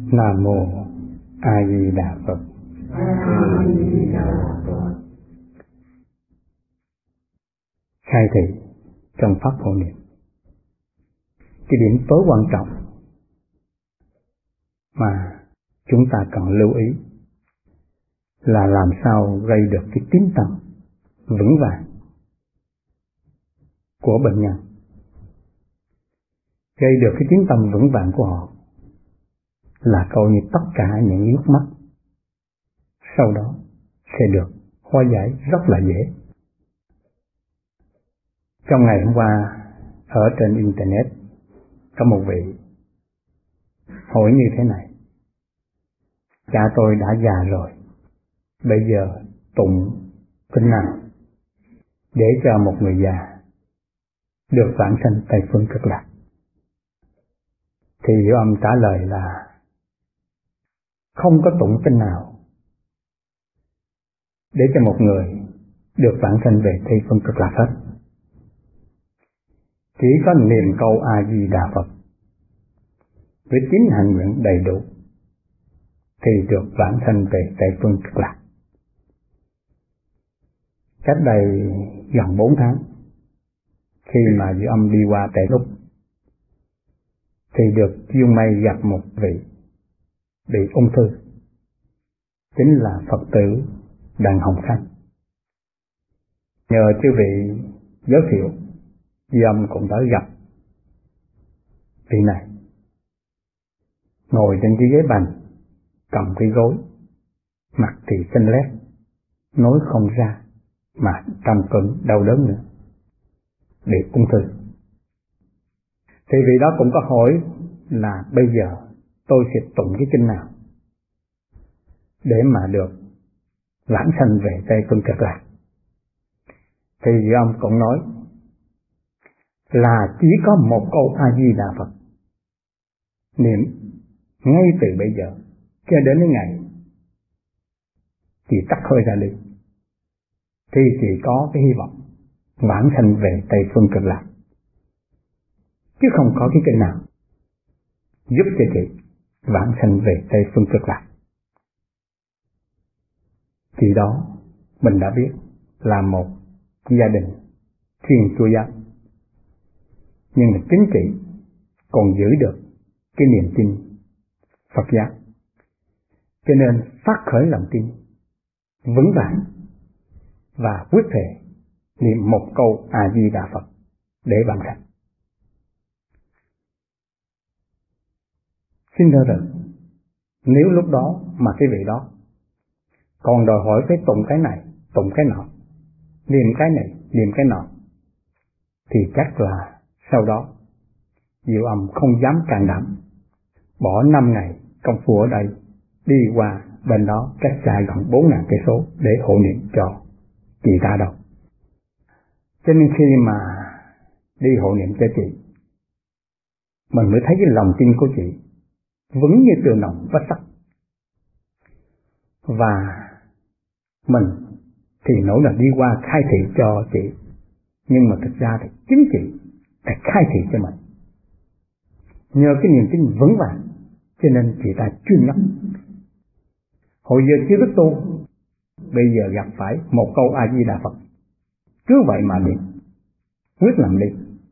Nam mô A Di Đà Phật. Khai thị trong pháp hộ niệm. Cái điểm tối quan trọng mà chúng ta cần lưu ý là làm sao gây được cái tín tâm vững vàng của bệnh nhân, gây được cái tín tâm vững vàng của họ là coi như tất cả những nước mắt sau đó sẽ được hóa giải rất là dễ. Trong ngày hôm qua ở trên internet có một vị hỏi như thế này: cha tôi đã già rồi, bây giờ tụng kinh nào để cho một người già được vãng sanh Tây Phương Cực Lạc? Thì Diệu Âm trả lời là không có tụng kinh nào để cho một người được vãng sanh về Tây Phương Cực Lạc hết. Chỉ có niệm câu A Di Đà Phật với chính hạnh nguyện đầy đủ thì được vãng sanh về Tây Phương Cực Lạc. Cách đây gần 4 tháng, khi mà Diệu Âm đi qua Tây Lúc thì được duyên may gặp một vị bị ung thư, chính là Phật tử Đặng Hồng Khanh. Nhờ chư vị giới thiệu, Diệu Âm cũng tới gặp vị này. Ngồi trên cái ghế bành, cầm cái gối, mặt thì xanh lét, nói không ra, mà trăm cơn đau đớn nữa, bị ung thư. Thì vị đó cũng có hỏi là bây giờ tôi sẽ tụng cái kinh nào để mà được vãng sanh về Tây Phương Cực Lạc? Thì Diệu Âm cũng nói là chỉ có một câu A Di Đà Phật, niệm ngay từ bây giờ cho đến cái ngày thì tắt hơi ra đi, thì chỉ có cái hy vọng vãng sanh về Tây Phương Cực Lạc, chứ không có cái kinh nào giúp cho chị vãng sanh về Tây Phương Cực Lạc. Chị đó mình đã biết là một gia đình Thiên Chúa giáo, nhưng mà chính chị còn giữ được cái niềm tin Phật giáo, cho nên phát khởi lòng tin vững vàng và quyết thệ niệm một câu A Di Đà Phật để vãng sanh. Xin thưa rằng, nếu lúc đó mà cái vị đó còn đòi hỏi phải tụng cái này, tụng cái nọ, niệm cái này, niệm cái nọ, thì chắc là sau đó Diệu Âm không dám can đảm bỏ 5 ngày công phu ở đây đi qua bên đó cách xa gần 4.000 cây số để hộ niệm cho chị ta đâu. Cho nên khi mà đi hộ niệm cho chị, mình mới thấy cái lòng tin của chị vững như tường đồng vách sắt. Và mình thì nỗ lực đi qua khai thị cho chị, nhưng mà thực ra thì chính chị đã khai thị cho mình. Nhờ cái niềm tin vững vàng cho nên chị ta chuyên nhất. Hồi giờ chưa biết tu, bây giờ gặp phải một câu A Di Đà Phật, cứ vậy mà niệm, quyết làm đi.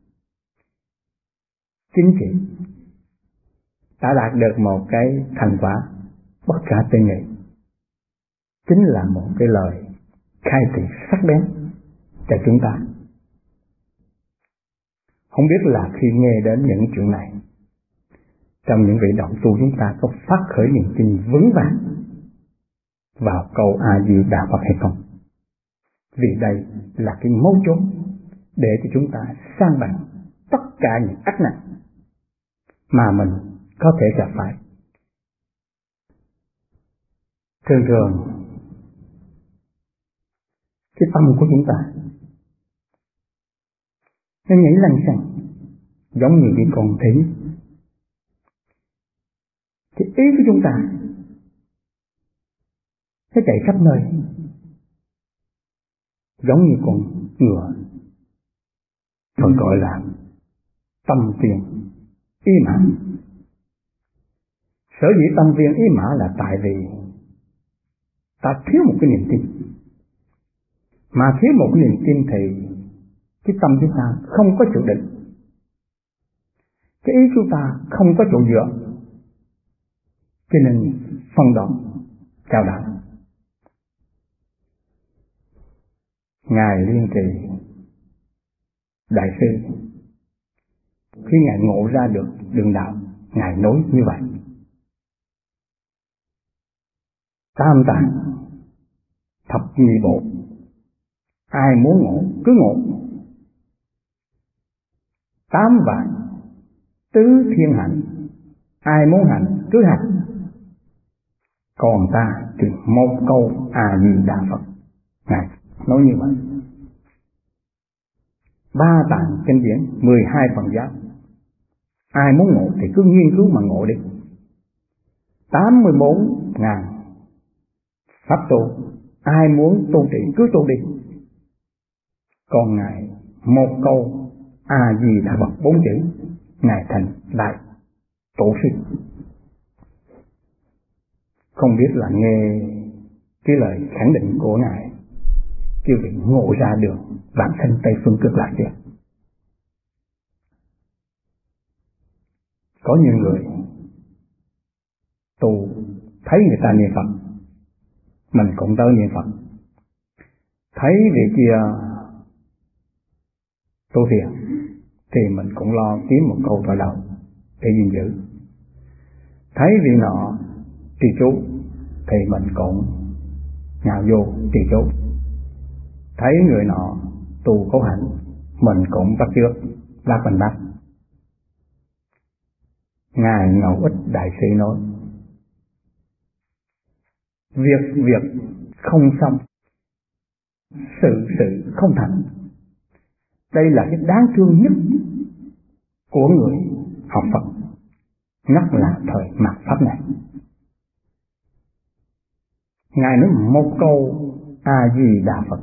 Chính chị đã đạt được một cái thành quả bất khả tư nghị, chính là một cái lời khai thị sắc bén cho chúng ta. Không biết là khi nghe đến những chuyện này, trong những vị đạo tu chúng ta có phát khởi niềm tin vững vàng vào câu A Di Đà Phật hay không? Vì đây là cái mấu chốt để cho chúng ta san bằng tất cả những ác nạn mà mình có thể gặp phải. Thường thường cái tâm của chúng ta nó nhảy lăng xăng giống như cái con thủy. Cái ý của chúng ta nó chạy khắp nơi giống như con ngựa, còn gọi là tâm phiền ý mãn. Sở dĩ tâm viên ý mã là tại vì ta thiếu một cái niềm tin. Mà thiếu một cái niềm tin thì cái tâm chúng ta không có chỗ định, cái ý chúng ta không có chỗ dựa, cho nên phân đoạn cao đẳng. Ngài Liên Trì Đại sư khi Ngài ngộ ra được đường đạo, Ngài nói như vậy: tam tạng thập nhị bộ, ai muốn ngộ cứ ngộ. Tám vạn tứ thiên hạnh, ai muốn hạnh cứ hạnh. Còn ta thì một câu A Di Đà Phật. Ngài nói như vậy. Ba tạng kinh điển, 12 phần giáo, ai muốn ngộ thì cứ nghiên cứu mà ngộ đi. 84.000 pháp tu, ai muốn tu trì cứ tu đi. Còn Ngài một câu A Di Đà Phật 4 chữ, Ngài thành đại tổ sư. Không biết là nghe cái lời khẳng định của Ngài kêu vị ngộ ra đường bản thân Tây Phương Cực Lạc chưa? Có nhiều người tu thấy người ta niệm Phật, mình cũng tới niệm Phật. Thấy vị kia tu thiền thì mình cũng lo kiếm một câu vào đầu để gìn giữ. Thấy vị nọ trì chú thì mình cũng nhào vô trì chú. Thấy người nọ tu có hạnh, mình cũng bắt chước lát mình bắt. Ngài Ngẫu Ích Đại Sư nói: việc không xong, sự không thành. Đây là cái đáng thương nhất của người học Phật, nhất là thời mạt Pháp này. Ngài nói một câu A Di Đà Phật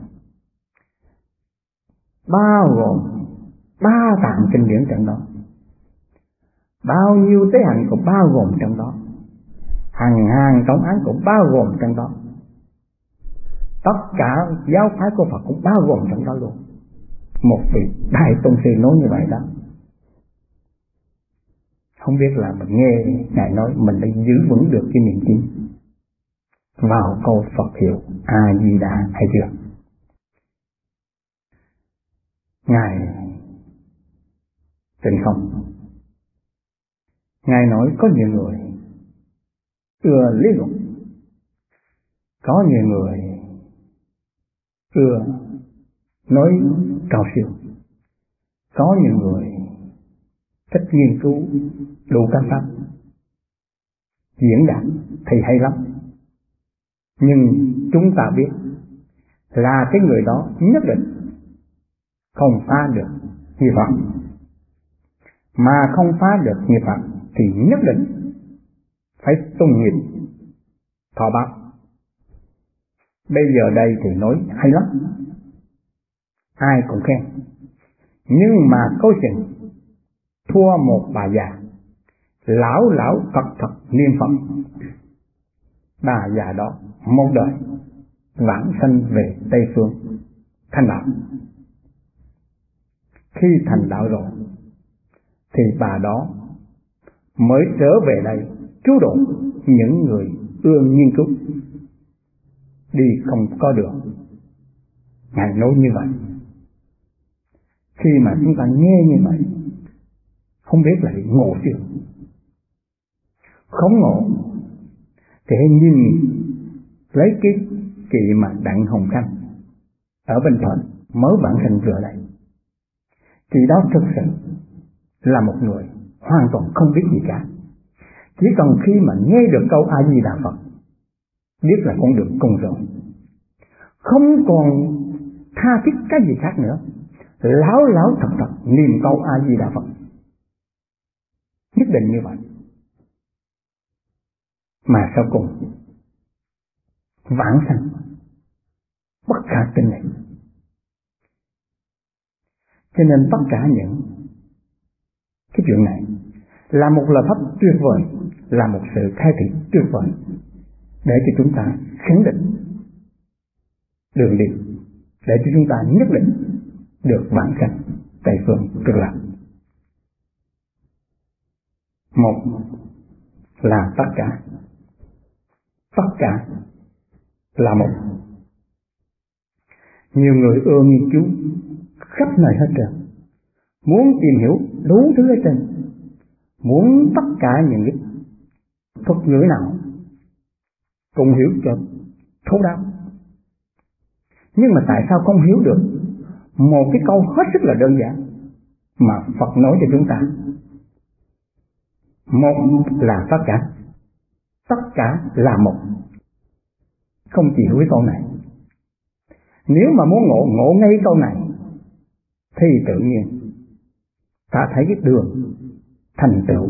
bao gồm 3 tạng kinh điển trong đó, bao nhiêu tế hạnh cũng bao gồm trong đó, hàng tổng án cũng bao gồm trong đó, tất cả giáo phái của Phật cũng bao gồm trong đó luôn. Một vị đại tôn sư nói như vậy đó. Không biết là mình nghe Ngài nói mình đã giữ vững được cái niềm tin vào câu Phật hiệu A Di Đà hay chưa? Ngài Tịnh Không, Ngài nói có nhiều người ưa lý luận, có nhiều người ưa nói cao siêu, có nhiều người thích nghiên cứu đủ các pháp, diễn đạt thì hay lắm. Nhưng chúng ta biết là cái người đó nhất định không phá được nghiệp Phật, mà không phá được nghiệp Phật thì nhất định phải tu nghiệp thọ báo. Bây giờ đây thì nói hay lắm, ai cũng khen, nhưng mà có chừng thua một bà già lão thật niệm Phật. Bà già đó một đời vãng sanh về Tây Phương thành đạo. Khi thành đạo rồi thì bà đó mới trở về đây cứu độ những người ưa nghiên cứu, đi không có đường. Ngài nói như vậy. Khi mà chúng ta nghe như vậy, không biết là ngộ chưa? Không ngộ thì hãy nhìn lấy cái chị mà Đặng Hồng Khanh ở Bình Thuận mới bản thành vừa đây. Chị đó thực sự là một người hoàn toàn không biết gì cả. Chỉ cần khi mà nghe được câu A Di Đà Phật, biết là con đường cùng rồi, không còn tha thiết cái gì khác nữa, lão thật niệm câu A Di Đà Phật, nhất định như vậy. Mà sau cùng vãng sanh bất khả tin này. Cho nên tất cả những cái chuyện này là một lời pháp tuyệt vời, là một sự khai thị tuyệt vời để cho chúng ta khẳng định đường đi, để cho chúng ta nhất định được vãng sanh Tây phương Cực Lạc. Một là tất cả, tất cả là một. Nhiều người ưa nghiên cứu khắp nơi hết trơn, muốn tìm hiểu đủ thứ hết trơn, muốn tất cả những cái thuật ngữ nào cùng hiểu cho thấu đáo. Nhưng mà tại sao không hiểu được một cái câu hết sức là đơn giản mà Phật nói cho chúng ta? Một là tất cả là một. Không chỉ hiểu cái câu này. Nếu mà muốn ngộ ngay câu này thì tự nhiên ta thấy cái đường thành tựu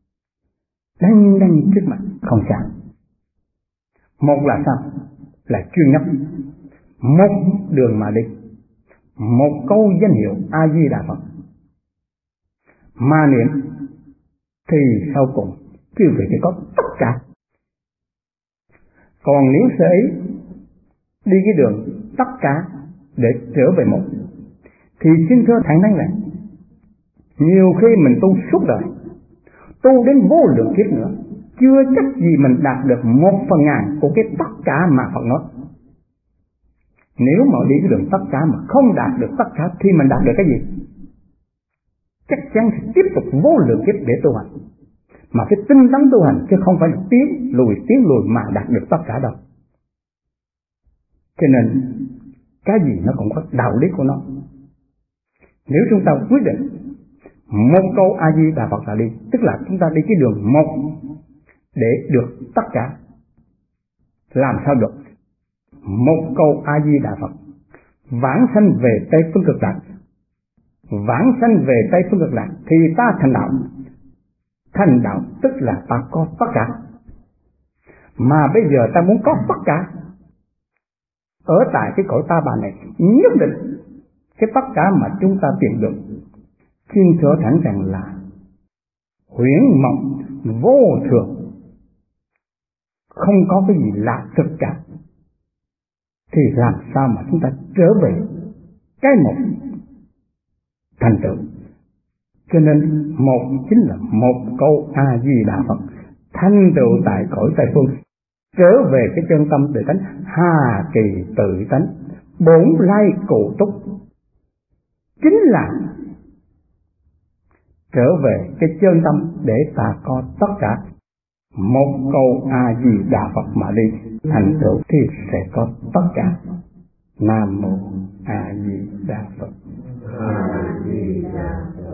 đang trước mặt không xa. Một là sao? Là chuyên nhất, một đường mà đi, một câu danh hiệu A Di Đà Phật mà niệm thì sau cùng quý vị chỉ có tất cả. Còn nếu sẽ đi cái đường tất cả để trở về một thì xin thưa thẳng thắn rằng nhiều khi mình tu suốt đời, tu đến vô lượng kiếp nữa, chưa chắc gì mình đạt được 1/1000 của cái tất cả mà Phật nói. Nếu mà đi cái đường tất cả mà không đạt được tất cả thì mình đạt được cái gì? Chắc chắn sẽ tiếp tục vô lượng kiếp để tu hành, mà cái tinh tấn tu hành chứ không phải là tiến lùi mà đạt được tất cả đâu. Cho nên cái gì nó cũng có đạo lý của nó. Nếu chúng ta quyết định một câu A Di Đà Phật là đi, tức là chúng ta đi cái đường một để được tất cả. Làm sao được? Một câu A Di Đà Phật vãng sanh về Tây phương Cực Lạc, vãng sanh về Tây phương Cực Lạc thì ta thành đạo. Thành đạo tức là ta có tất cả. Mà bây giờ ta muốn có tất cả ở tại cái cõi ta bà này, nhất định cái tất cả mà chúng ta tìm được, xin thưa thẳng rằng là huyễn mộng vô thường, không có cái gì là thực cả, thì làm sao mà chúng ta trở về cái một thành tựu? Cho nên một chính là một câu A Di Đà Phật thành tựu tại cõi Tây phương, trở về cái chân tâm tự tánh, hà kỳ tự tánh, bổn lai cụ túc, chính là trở về cái chân tâm để ta có tất cả. Một câu A Di Đà Phật mà đi thành tựu thì sẽ có tất cả. Nam mô A Di Đà Phật. A Di Đà Phật.